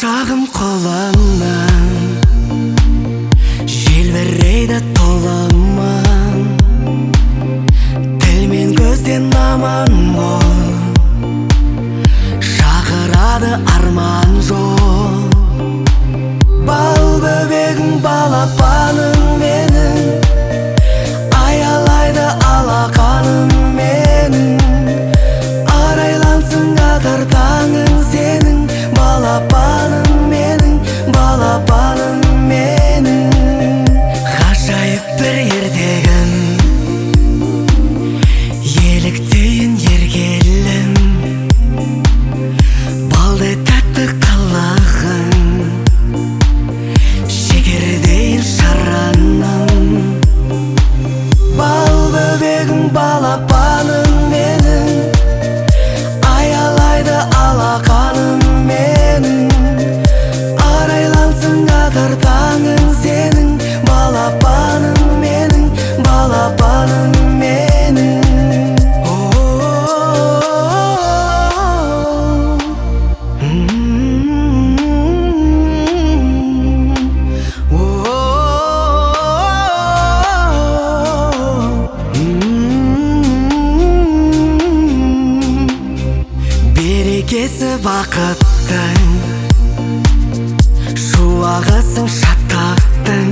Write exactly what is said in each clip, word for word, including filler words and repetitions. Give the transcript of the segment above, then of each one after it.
Құшағым қолымнан желбірейді толымын, тіл мен көзден аман бол, шақырады арман жол. Бал бөбегім, балапаным менің, аялайды алақаным менің, арайлансын атар таңың сенің, балапаным менің, балапаным менің. Ғажайып бір ертегім, еліктейін ергелім, балдай тәтті қылығың, шекердейін шараным. Бал бөбегім, балапаным менің, аялайды алақаным менің, арайлансын атар таңың сенің, балапаным менің, балапаным менің. Берекесі бақыттың, шуағысың шаттықтың,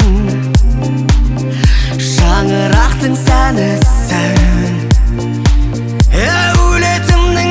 шаңырақтың сәнісің, әулетімнің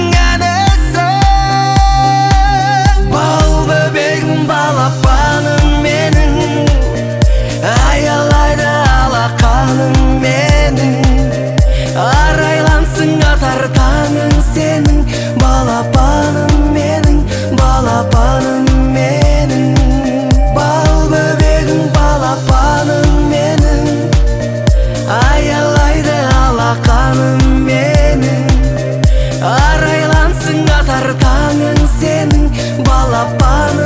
әнісің. Бал бөбегім, балапаным менің, аялайды алақаным менің, арайлансын атар таңың сенің, балапаным менің, балапаным менің. Бал бөбегім, балапаным менің, аялайды алақаным менің, арайлансын атар таңың сенің, балапаным